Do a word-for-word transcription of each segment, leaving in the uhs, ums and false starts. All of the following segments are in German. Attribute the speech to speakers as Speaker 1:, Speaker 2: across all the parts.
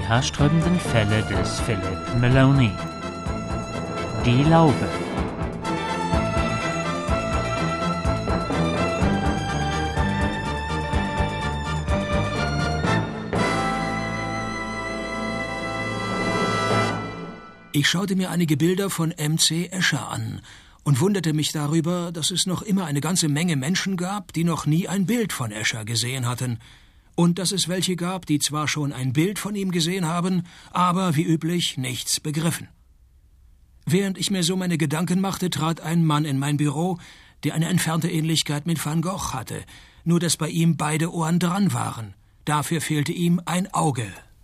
Speaker 1: haarsträubenden Fälle des Philip Maloney. Die Laube.
Speaker 2: Ich schaute mir einige Bilder von M C Escher an und wunderte mich darüber, dass es noch immer eine ganze Menge Menschen gab, die noch nie ein Bild von Escher gesehen hatten, und dass es welche gab, die zwar schon ein Bild von ihm gesehen haben, aber wie üblich nichts begriffen. Während ich mir so meine Gedanken machte, trat ein Mann in mein Büro, der eine entfernte Ähnlichkeit mit Van Gogh hatte, nur dass bei ihm beide Ohren dran waren. Dafür fehlte ihm ein Auge.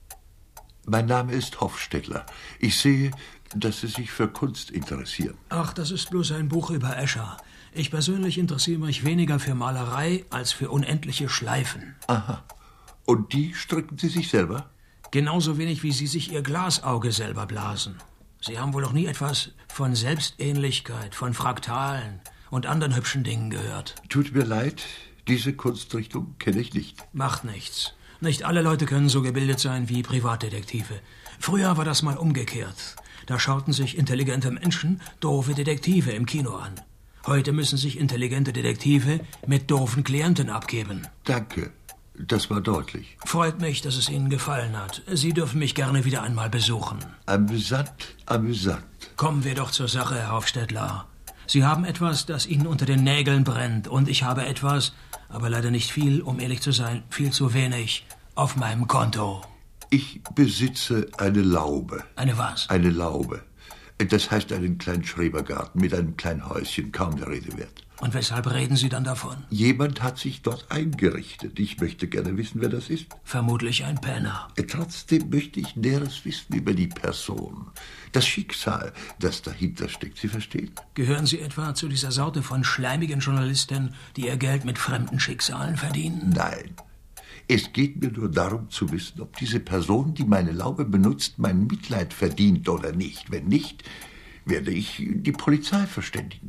Speaker 3: Mein Name ist Hofstedler. Ich sehe, dass Sie sich für Kunst interessieren.
Speaker 2: Ach, das ist bloß ein Buch über Escher. Ich persönlich interessiere mich weniger für Malerei als für unendliche Schleifen.
Speaker 3: Aha. Und die stricken Sie sich selber?
Speaker 2: Genauso wenig, wie Sie sich Ihr Glasauge selber blasen. Sie haben wohl noch nie etwas von Selbstähnlichkeit, von Fraktalen und anderen hübschen Dingen gehört.
Speaker 3: Tut mir leid, diese Kunstrichtung kenne ich nicht.
Speaker 2: Macht nichts. Nicht alle Leute können so gebildet sein wie Privatdetektive. Früher war das mal umgekehrt. Da schauten sich intelligente Menschen doofe Detektive im Kino an. Heute müssen sich intelligente Detektive mit doofen Klienten abgeben.
Speaker 3: Danke, das war deutlich.
Speaker 2: Freut mich, dass es Ihnen gefallen hat. Sie dürfen mich gerne wieder einmal besuchen.
Speaker 3: Amüsant, amüsant.
Speaker 2: Kommen wir doch zur Sache, Herr Hofstedler. Sie haben etwas, das Ihnen unter den Nägeln brennt, und ich habe etwas, aber leider nicht viel, um ehrlich zu sein, viel zu wenig, auf meinem Konto.
Speaker 3: Ich besitze eine Laube.
Speaker 2: Eine was?
Speaker 3: Eine Laube. Das heißt einen kleinen Schrebergarten mit einem kleinen Häuschen, kaum der Rede wert.
Speaker 2: Und weshalb reden Sie dann davon?
Speaker 3: Jemand hat sich dort eingerichtet. Ich möchte gerne wissen, wer das ist.
Speaker 2: Vermutlich ein Penner.
Speaker 3: Trotzdem möchte ich Näheres wissen über die Person. Das Schicksal, das dahinter steckt. Sie verstehen?
Speaker 2: Gehören Sie etwa zu dieser Sorte von schleimigen Journalisten, die ihr Geld mit fremden Schicksalen verdienen?
Speaker 3: Nein. Es geht mir nur darum zu wissen, ob diese Person, die meine Laube benutzt, mein Mitleid verdient oder nicht. Wenn nicht, werde ich die Polizei verständigen.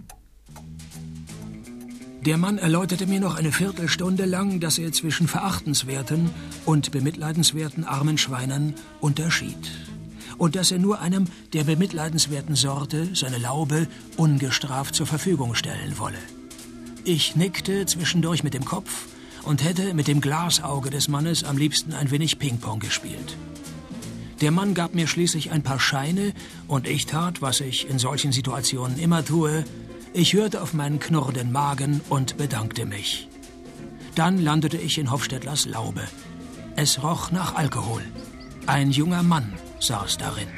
Speaker 2: Der Mann erläuterte mir noch eine Viertelstunde lang, dass er zwischen verachtenswerten und bemitleidenswerten armen Schweinen unterschied. Und dass er nur einem der bemitleidenswerten Sorte seine Laube ungestraft zur Verfügung stellen wolle. Ich nickte zwischendurch mit dem Kopf und hätte mit dem Glasauge des Mannes am liebsten ein wenig Ping-Pong gespielt. Der Mann gab mir schließlich ein paar Scheine und ich tat, was ich in solchen Situationen immer tue. Ich hörte auf meinen knurrenden Magen und bedankte mich. Dann landete ich in Hofstedlers Laube. Es roch nach Alkohol. Ein junger Mann saß darin.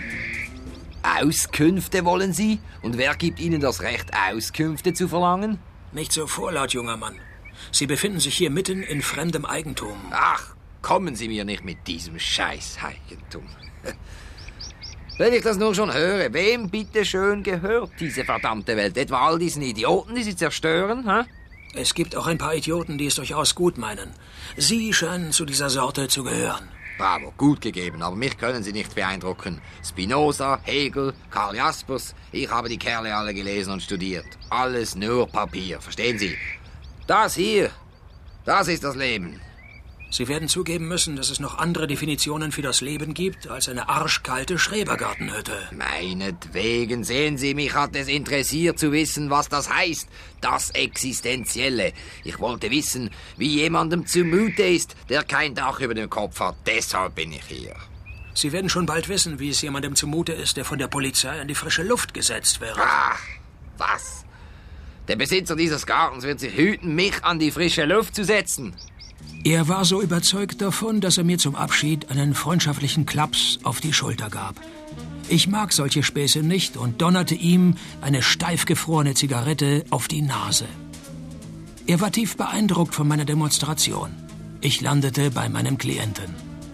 Speaker 4: Auskünfte wollen Sie? Und wer gibt Ihnen das Recht, Auskünfte zu verlangen?
Speaker 2: Nicht so vorlaut, junger Mann. Sie befinden sich hier mitten in fremdem Eigentum.
Speaker 4: Ach, kommen Sie mir nicht mit diesem Scheißeigentum. Wenn ich das nur schon höre, wem bitte schön gehört diese verdammte Welt? Etwa all diesen Idioten, die sie zerstören? Hä?
Speaker 2: Es gibt auch ein paar Idioten, die es durchaus gut meinen. Sie scheinen zu dieser Sorte zu gehören.
Speaker 4: Bravo, gut gegeben, aber mich können Sie nicht beeindrucken. Spinoza, Hegel, Karl Jaspers, ich habe die Kerle alle gelesen und studiert. Alles nur Papier, verstehen Sie? Das hier, das ist das Leben.
Speaker 2: Sie werden zugeben müssen, dass es noch andere Definitionen für das Leben gibt als eine arschkalte Schrebergartenhütte.
Speaker 4: Meinetwegen, sehen Sie, mich hat es interessiert zu wissen, was das heißt. Das Existenzielle. Ich wollte wissen, wie jemandem zumute ist, der kein Dach über dem Kopf hat. Deshalb bin ich hier.
Speaker 2: Sie werden schon bald wissen, wie es jemandem zumute ist, der von der Polizei an die frische Luft gesetzt wird.
Speaker 4: Ach, was? Der Besitzer dieses Gartens wird sich hüten, mich an die frische Luft zu setzen.
Speaker 2: Er war so überzeugt davon, dass er mir zum Abschied einen freundschaftlichen Klaps auf die Schulter gab. Ich mag solche Späße nicht und donnerte ihm eine steif gefrorene Zigarette auf die Nase. Er war tief beeindruckt von meiner Demonstration. Ich landete bei meinem Klienten.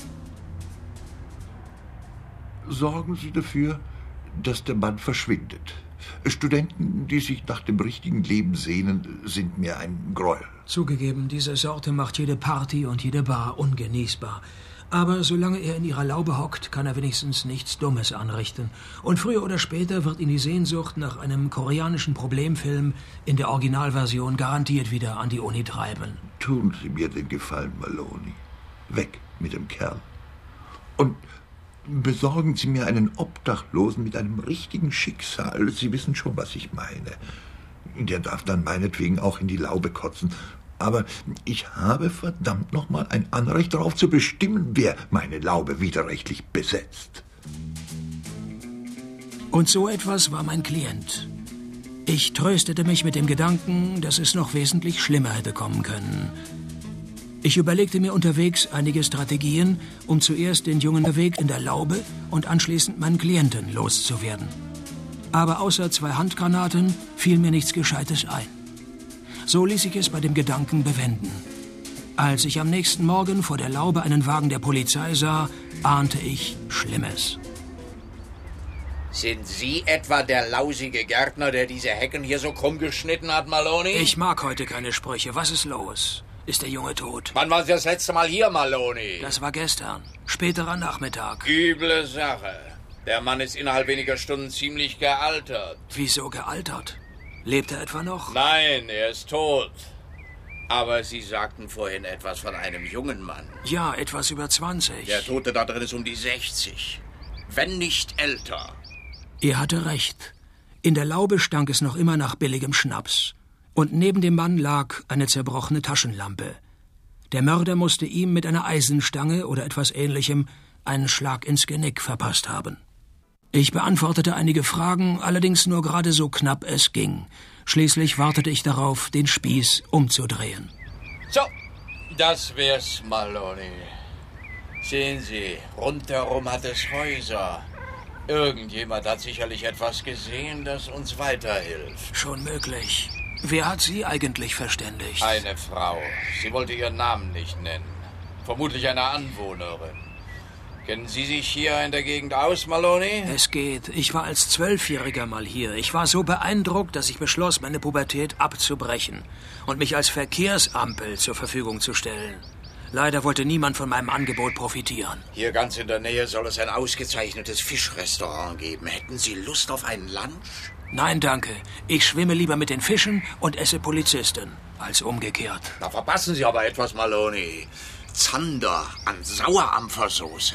Speaker 3: Sorgen Sie dafür, dass der Mann verschwindet. Studenten, die sich nach dem richtigen Leben sehnen, sind mir ein Gräuel.
Speaker 2: Zugegeben, diese Sorte macht jede Party und jede Bar ungenießbar. Aber solange er in ihrer Laube hockt, kann er wenigstens nichts Dummes anrichten. Und früher oder später wird ihn die Sehnsucht nach einem koreanischen Problemfilm in der Originalversion garantiert wieder an die Uni treiben.
Speaker 3: Tun Sie mir den Gefallen, Maloney. Weg mit dem Kerl. Und besorgen Sie mir einen Obdachlosen mit einem richtigen Schicksal. Sie wissen schon, was ich meine. Der darf dann meinetwegen auch in die Laube kotzen. Aber ich habe verdammt nochmal ein Anrecht darauf zu bestimmen, wer meine Laube widerrechtlich besetzt.
Speaker 2: Und so etwas war mein Klient. Ich tröstete mich mit dem Gedanken, dass es noch wesentlich schlimmer hätte kommen können. Ich überlegte mir unterwegs einige Strategien, um zuerst den jungen Weg in der Laube und anschließend meinen Klienten loszuwerden. Aber außer zwei Handgranaten fiel mir nichts Gescheites ein. So ließ ich es bei dem Gedanken bewenden. Als ich am nächsten Morgen vor der Laube einen Wagen der Polizei sah, ahnte ich Schlimmes.
Speaker 5: Sind Sie etwa der lausige Gärtner, der diese Hecken hier so krumm geschnitten hat, Maloney?
Speaker 2: Ich mag heute keine Sprüche. Was ist los? Ist der Junge tot?
Speaker 5: Wann waren Sie das letzte Mal hier, Maloney?
Speaker 2: Das war gestern. Späterer Nachmittag.
Speaker 5: Üble Sache. Der Mann ist innerhalb weniger Stunden ziemlich gealtert.
Speaker 2: Wieso gealtert? Lebt er etwa noch?
Speaker 5: Nein, er ist tot. Aber Sie sagten vorhin etwas von einem jungen Mann.
Speaker 2: Ja, etwas über zwanzig.
Speaker 5: Der Tote da drin ist um die sechzig. Wenn nicht älter.
Speaker 2: Er hatte recht. In der Laube stank es noch immer nach billigem Schnaps. Und neben dem Mann lag eine zerbrochene Taschenlampe. Der Mörder musste ihm mit einer Eisenstange oder etwas Ähnlichem einen Schlag ins Genick verpasst haben. Ich beantwortete einige Fragen, allerdings nur gerade so knapp es ging. Schließlich wartete ich darauf, den Spieß umzudrehen.
Speaker 5: So, das wär's, Maloney. Sehen Sie, rundherum hat es Häuser. Irgendjemand hat sicherlich etwas gesehen, das uns weiterhilft.
Speaker 2: Schon möglich. Wer hat Sie eigentlich verständigt?
Speaker 5: Eine Frau. Sie wollte ihren Namen nicht nennen. Vermutlich eine Anwohnerin. Kennen Sie sich hier in der Gegend aus, Maloney?
Speaker 2: Es geht. Ich war als Zwölfjähriger mal hier. Ich war so beeindruckt, dass ich beschloss, meine Pubertät abzubrechen und mich als Verkehrsampel zur Verfügung zu stellen. Leider wollte niemand von meinem Angebot profitieren.
Speaker 5: Hier ganz in der Nähe soll es ein ausgezeichnetes Fischrestaurant geben. Hätten Sie Lust auf einen Lunch?
Speaker 2: Nein, danke. Ich schwimme lieber mit den Fischen und esse Polizisten, als umgekehrt.
Speaker 5: Da verpassen Sie aber etwas, Maloney. Zander an Sauerampfersoße.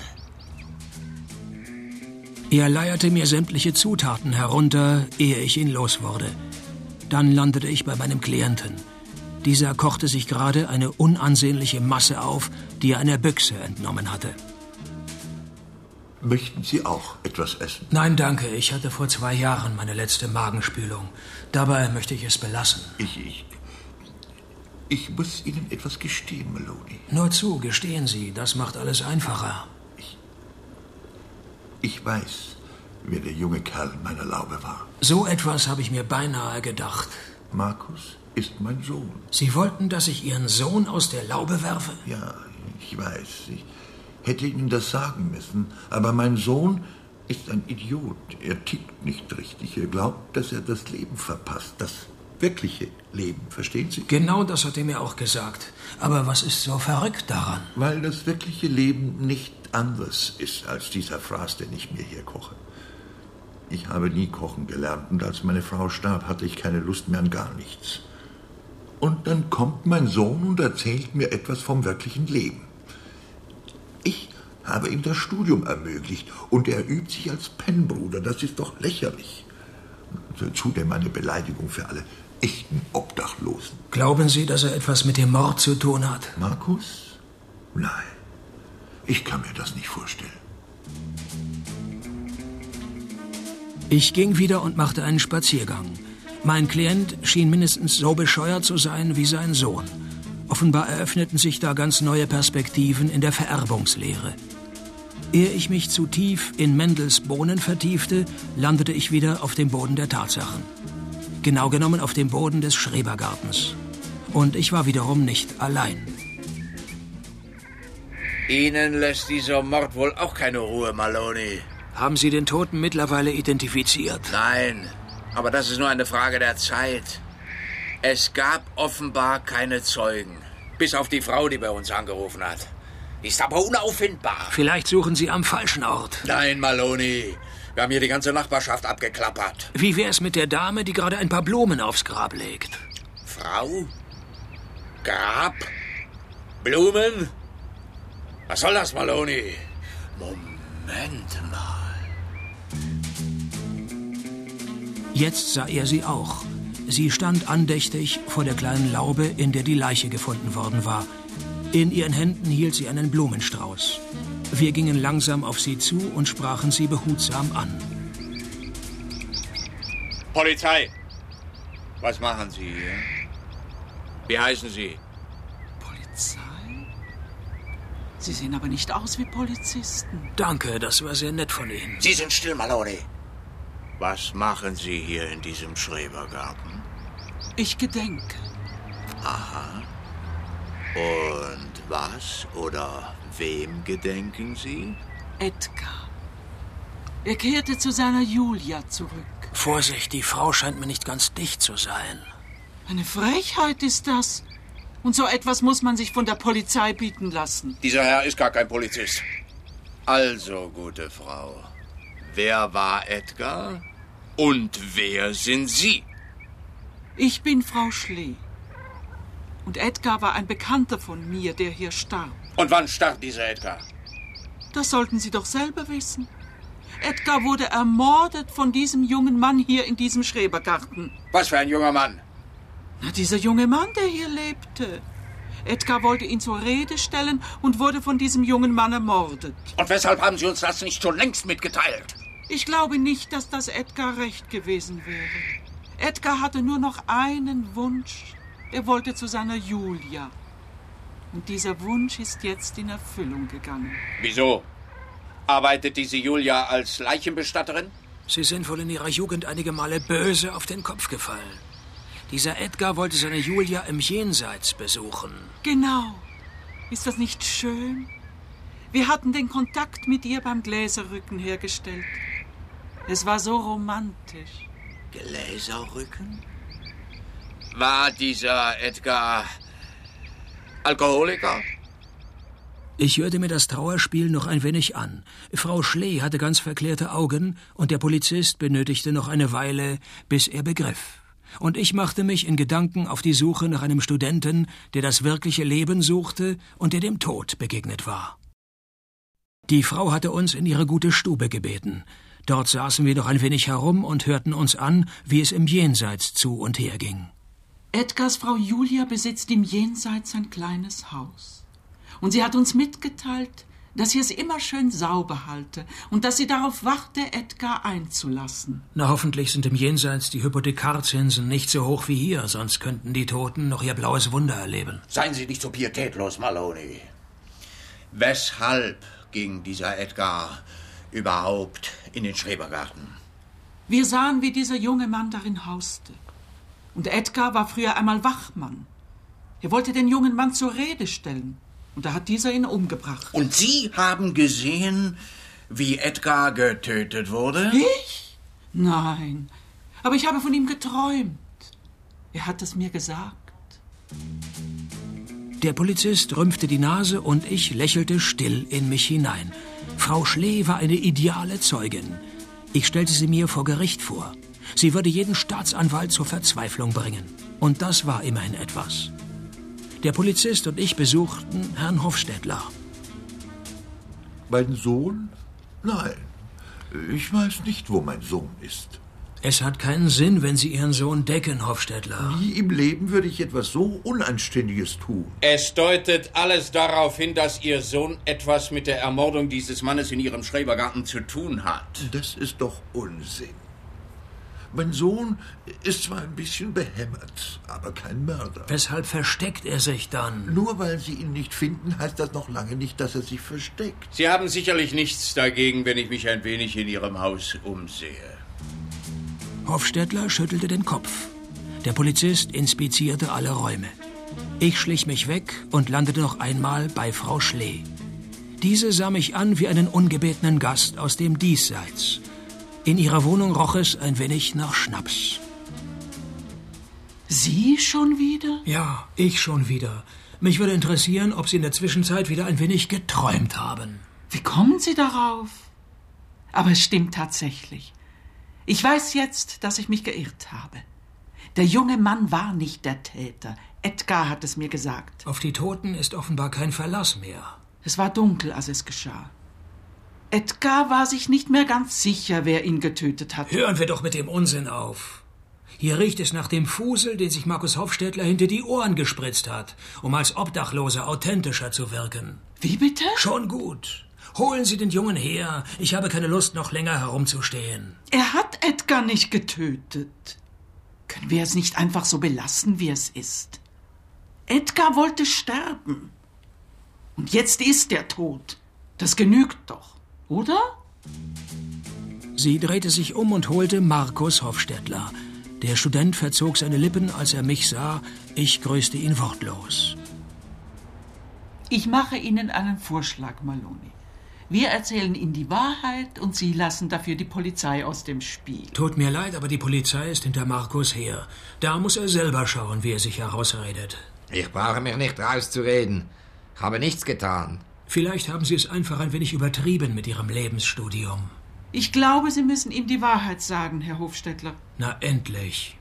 Speaker 2: Er leierte mir sämtliche Zutaten herunter, ehe ich ihn los wurde. Dann landete ich bei meinem Klienten. Dieser kochte sich gerade eine unansehnliche Masse auf, die er einer Büchse entnommen hatte.
Speaker 3: Möchten Sie auch etwas essen?
Speaker 2: Nein, danke. Ich hatte vor zwei Jahren meine letzte Magenspülung. Dabei möchte ich es belassen.
Speaker 3: Ich, ich, ich muss Ihnen etwas gestehen, Maloney.
Speaker 2: Nur zu, gestehen Sie. Das macht alles einfacher.
Speaker 3: Ich, ich weiß, wer der junge Kerl in meiner Laube war.
Speaker 2: So etwas habe ich mir beinahe gedacht.
Speaker 3: Markus ist mein Sohn.
Speaker 2: Sie wollten, dass ich Ihren Sohn aus der Laube werfe?
Speaker 3: Ja, ich weiß. Ich hätte Ihnen das sagen müssen. Aber mein Sohn ist ein Idiot. Er tickt nicht richtig. Er glaubt, dass er das Leben verpasst. Das wirkliche Leben, verstehen Sie?
Speaker 2: Genau das hat er mir auch gesagt. Aber was ist so verrückt daran?
Speaker 3: Weil das wirkliche Leben nicht anders ist als dieser Fraß, den ich mir hier koche. Ich habe nie kochen gelernt und als meine Frau starb, hatte ich keine Lust mehr an gar nichts. Und dann kommt mein Sohn und erzählt mir etwas vom wirklichen Leben. Ich habe ihm das Studium ermöglicht und er übt sich als Pennbruder. Das ist doch lächerlich. Zudem eine Beleidigung für alle echten Obdachlosen.
Speaker 2: Glauben Sie, dass er etwas mit dem Mord zu tun hat?
Speaker 3: Markus? Nein, ich kann mir das nicht vorstellen.
Speaker 2: Ich ging wieder und machte einen Spaziergang. Mein Klient schien mindestens so bescheuert zu sein wie sein Sohn. Offenbar eröffneten sich da ganz neue Perspektiven in der Vererbungslehre. Ehe ich mich zu tief in Mendels Bohnen vertiefte, landete ich wieder auf dem Boden der Tatsachen. Genau genommen auf dem Boden des Schrebergartens. Und ich war wiederum nicht allein.
Speaker 5: Ihnen lässt dieser Mord wohl auch keine Ruhe, Maloney.
Speaker 2: Haben Sie den Toten mittlerweile identifiziert?
Speaker 5: Nein, aber das ist nur eine Frage der Zeit. Es gab offenbar keine Zeugen. Bis auf die Frau, die bei uns angerufen hat. Ist aber unauffindbar.
Speaker 2: Vielleicht suchen Sie am falschen Ort.
Speaker 5: Nein, Maloney. Wir haben hier die ganze Nachbarschaft abgeklappert.
Speaker 2: Wie wär's mit der Dame, die gerade ein paar Blumen aufs Grab legt?
Speaker 5: Frau? Grab? Blumen? Was soll das, Maloney? Moment. Moment mal.
Speaker 2: Jetzt sah er sie auch. Sie stand andächtig vor der kleinen Laube, in der die Leiche gefunden worden war. In ihren Händen hielt sie einen Blumenstrauß. Wir gingen langsam auf sie zu und sprachen sie behutsam an.
Speaker 5: Polizei! Was machen Sie hier? Wie heißen Sie?
Speaker 6: Polizei? Sie sehen aber nicht aus wie Polizisten.
Speaker 2: Danke, das war sehr nett von Ihnen.
Speaker 5: Sie sind still, Maloney. Was machen Sie hier in diesem Schrebergarten?
Speaker 6: Ich gedenke.
Speaker 5: Aha. Und was oder wem gedenken Sie?
Speaker 6: Edgar. Er kehrte zu seiner Julia zurück.
Speaker 2: Vorsicht, die Frau scheint mir nicht ganz dicht zu sein.
Speaker 6: Eine Frechheit ist das. Und so etwas muss man sich von der Polizei bieten lassen.
Speaker 5: Dieser Herr ist gar kein Polizist. Also, gute Frau, wer war Edgar und wer sind Sie?
Speaker 6: Ich bin Frau Schlee. Und Edgar war ein Bekannter von mir, der hier starb.
Speaker 5: Und wann starb dieser Edgar?
Speaker 6: Das sollten Sie doch selber wissen. Edgar wurde ermordet von diesem jungen Mann hier in diesem Schrebergarten.
Speaker 5: Was für ein junger Mann?
Speaker 6: Na, dieser junge Mann, der hier lebte. Edgar wollte ihn zur Rede stellen und wurde von diesem jungen Mann ermordet.
Speaker 5: Und weshalb haben Sie uns das nicht schon längst mitgeteilt?
Speaker 6: Ich glaube nicht, dass das Edgar recht gewesen wäre. Edgar hatte nur noch einen Wunsch. Er wollte zu seiner Julia. Und dieser Wunsch ist jetzt in Erfüllung gegangen.
Speaker 5: Wieso? Arbeitet diese Julia als Leichenbestatterin?
Speaker 2: Sie sind wohl in Ihrer Jugend einige Male böse auf den Kopf gefallen. Dieser Edgar wollte seine Julia im Jenseits besuchen.
Speaker 6: Genau. Ist das nicht schön? Wir hatten den Kontakt mit ihr beim Gläserrücken hergestellt. Es war so romantisch.
Speaker 5: Gläserrücken? War dieser Edgar Alkoholiker?
Speaker 2: Ich hörte mir das Trauerspiel noch ein wenig an. Frau Schlee hatte ganz verklärte Augen und der Polizist benötigte noch eine Weile, bis er begriff. Und ich machte mich in Gedanken auf die Suche nach einem Studenten, der das wirkliche Leben suchte und der dem Tod begegnet war. Die Frau hatte uns in ihre gute Stube gebeten. Dort saßen wir noch ein wenig herum und hörten uns an, wie es im Jenseits zu und her ging.
Speaker 6: Edgars Frau Julia besitzt im Jenseits ein kleines Haus. Und sie hat uns mitgeteilt, dass sie es immer schön sauber halte und dass sie darauf warte, Edgar einzulassen.
Speaker 2: Na, hoffentlich sind im Jenseits die Hypothekarzinsen nicht so hoch wie hier, sonst könnten die Toten noch ihr blaues Wunder erleben.
Speaker 5: Seien Sie nicht so pietätlos, Maloney. Weshalb ging dieser Edgar überhaupt in den Schrebergarten?
Speaker 6: Wir sahen, wie dieser junge Mann darin hauste. Und Edgar war früher einmal Wachmann. Er wollte den jungen Mann zur Rede stellen. Und da hat dieser ihn umgebracht.
Speaker 5: Und Sie haben gesehen, wie Edgar getötet wurde?
Speaker 6: Ich? Nein. Aber ich habe von ihm geträumt. Er hat es mir gesagt.
Speaker 2: Der Polizist rümpfte die Nase und ich lächelte still in mich hinein. Frau Schlee war eine ideale Zeugin. Ich stellte sie mir vor Gericht vor. Sie würde jeden Staatsanwalt zur Verzweiflung bringen. Und das war immerhin etwas. Der Polizist und ich besuchten Herrn Hofstädtler.
Speaker 3: Mein Sohn? Nein, ich weiß nicht, wo mein Sohn ist.
Speaker 2: Es hat keinen Sinn, wenn Sie Ihren Sohn decken, Hofstädtler.
Speaker 3: Nie im Leben würde ich etwas so Unanständiges tun.
Speaker 5: Es deutet alles darauf hin, dass Ihr Sohn etwas mit der Ermordung dieses Mannes in Ihrem Schrebergarten zu tun hat.
Speaker 3: Das ist doch Unsinn. Mein Sohn ist zwar ein bisschen behämmert, aber kein Mörder.
Speaker 2: Weshalb versteckt er sich dann?
Speaker 3: Nur weil Sie ihn nicht finden, heißt das noch lange nicht, dass er sich versteckt.
Speaker 5: Sie haben sicherlich nichts dagegen, wenn ich mich ein wenig in Ihrem Haus umsehe.
Speaker 2: Hofstädtler schüttelte den Kopf. Der Polizist inspizierte alle Räume. Ich schlich mich weg und landete noch einmal bei Frau Schlee. Diese sah mich an wie einen ungebetenen Gast aus dem Diesseits. In ihrer Wohnung roch es ein wenig nach Schnaps.
Speaker 6: Sie schon wieder?
Speaker 2: Ja, ich schon wieder. Mich würde interessieren, ob Sie in der Zwischenzeit wieder ein wenig geträumt haben.
Speaker 6: Wie kommen Sie darauf? Aber es stimmt tatsächlich. Ich weiß jetzt, dass ich mich geirrt habe. Der junge Mann war nicht der Täter. Edgar hat es mir gesagt.
Speaker 2: Auf die Toten ist offenbar kein Verlass mehr.
Speaker 6: Es war dunkel, als es geschah. Edgar war sich nicht mehr ganz sicher, wer ihn getötet hat.
Speaker 2: Hören wir doch mit dem Unsinn auf. Hier riecht es nach dem Fusel, den sich Markus Hofstädtler hinter die Ohren gespritzt hat, um als Obdachloser authentischer zu wirken.
Speaker 6: Wie bitte?
Speaker 2: Schon gut. Holen Sie den Jungen her. Ich habe keine Lust, noch länger herumzustehen.
Speaker 6: Er hat Edgar nicht getötet. Können wir es nicht einfach so belassen, wie es ist? Edgar wollte sterben. Und jetzt ist er tot. Das genügt doch, oder?
Speaker 2: Sie drehte sich um und holte Markus Hofstädtler. Der Student verzog seine Lippen, als er mich sah. Ich grüßte ihn wortlos.
Speaker 6: Ich mache Ihnen einen Vorschlag, Maloney. Wir erzählen Ihnen die Wahrheit und Sie lassen dafür die Polizei aus dem Spiel.
Speaker 2: Tut mir leid, aber die Polizei ist hinter Markus her. Da muss er selber schauen, wie er sich herausredet.
Speaker 4: Ich brauche mich nicht rauszureden. Ich habe nichts getan.
Speaker 2: Vielleicht haben Sie es einfach ein wenig übertrieben mit Ihrem Lebensstudium.
Speaker 6: Ich glaube, Sie müssen ihm die Wahrheit sagen, Herr Hofstädtler.
Speaker 2: Na, endlich.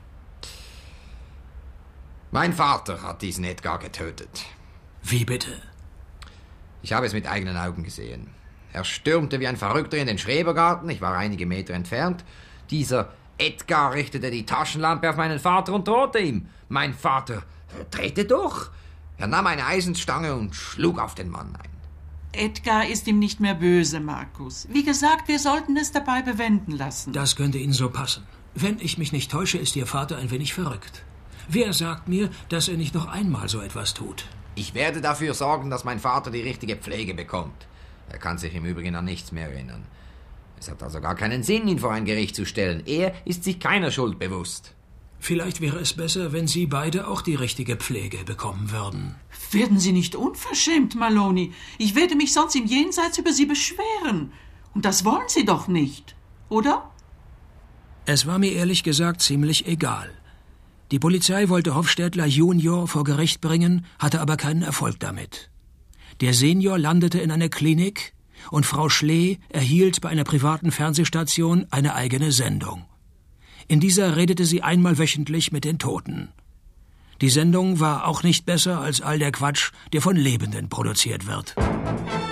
Speaker 4: Mein Vater hat diesen Edgar getötet.
Speaker 2: Wie bitte?
Speaker 4: Ich habe es mit eigenen Augen gesehen. Er stürmte wie ein Verrückter in den Schrebergarten, ich war einige Meter entfernt. Dieser Edgar richtete die Taschenlampe auf meinen Vater und drohte ihm. Mein Vater drehte durch. Er nahm eine Eisenstange und schlug auf den Mann ein.
Speaker 6: Edgar ist ihm nicht mehr böse, Markus. Wie gesagt, wir sollten es dabei bewenden lassen.
Speaker 2: Das könnte Ihnen so passen. Wenn ich mich nicht täusche, ist Ihr Vater ein wenig verrückt. Wer sagt mir, dass er nicht noch einmal so etwas tut?
Speaker 4: Ich werde dafür sorgen, dass mein Vater die richtige Pflege bekommt. Er kann sich im Übrigen an nichts mehr erinnern. Es hat also gar keinen Sinn, ihn vor ein Gericht zu stellen. Er ist sich keiner Schuld bewusst.
Speaker 2: Vielleicht wäre es besser, wenn Sie beide auch die richtige Pflege bekommen würden.
Speaker 6: Werden Sie nicht unverschämt, Maloney. Ich werde mich sonst im Jenseits über Sie beschweren. Und das wollen Sie doch nicht, oder?
Speaker 2: Es war mir ehrlich gesagt ziemlich egal. Die Polizei wollte Hofstädtler Junior vor Gericht bringen, hatte aber keinen Erfolg damit. Der Senior landete in einer Klinik und Frau Schlee erhielt bei einer privaten Fernsehstation eine eigene Sendung. In dieser redete sie einmal wöchentlich mit den Toten. Die Sendung war auch nicht besser als all der Quatsch, der von Lebenden produziert wird.